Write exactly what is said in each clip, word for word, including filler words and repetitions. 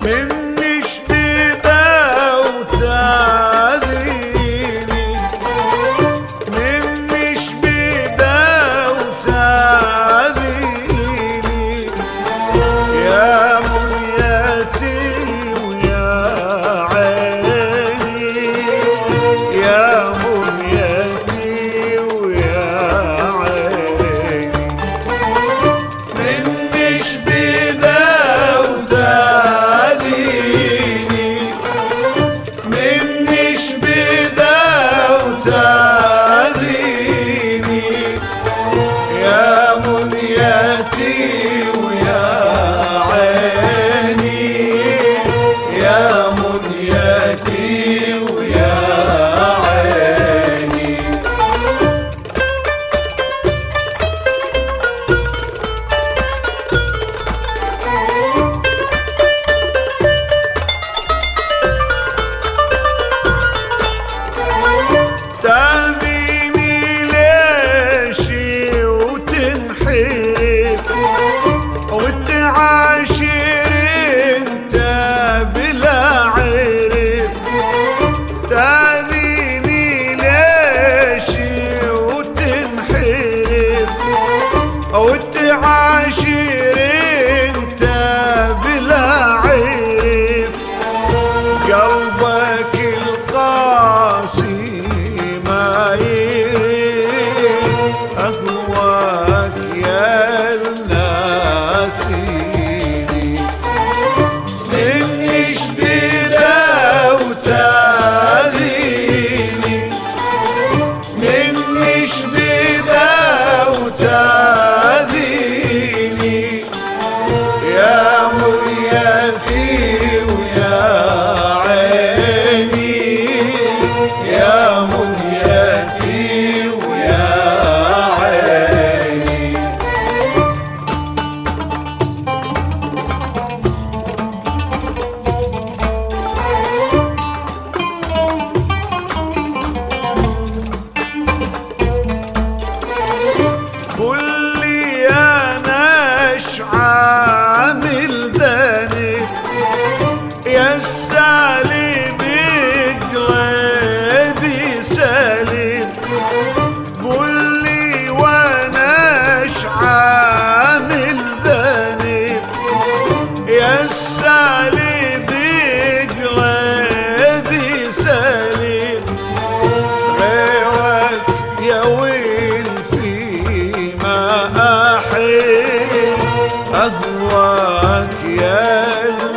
منش بدا وتعذيني، منش بدا وتعذيني يا منيتي ويا عيني، يا منيتي ويا عيني. منش بدا وتعذيني، منش بدا وتعذيني يا منيتي ويا عيني، يا منيتي ويا عيني. تأذيني ليش وتنحرف وتعاشر انت بلا عرف، تأذيني ليش وتنحرف وتعاشر انت بلا عرف، قلبك القاسي ما يريد أقواك يا الناسيني. منش بدا وتعذيني، منش بدا وتعذيني يا منيتي ويا عيني، يا منيتي ويا عيني. قل لي انا اش عامل ذنب يسالي بقلبي سالم، قل لي وانا اش عامل ذنب يسالي بقلبي سالم، غيرك يا ويل فيما أحب أهواك يا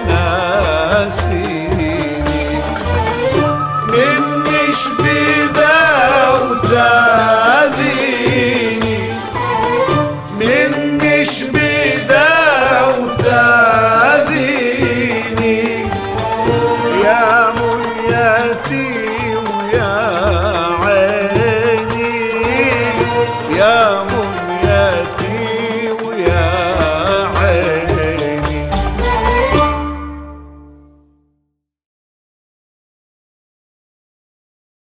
الناسيني. منش بدا وتعذيني، منش بدا وتعذيني يا منيتي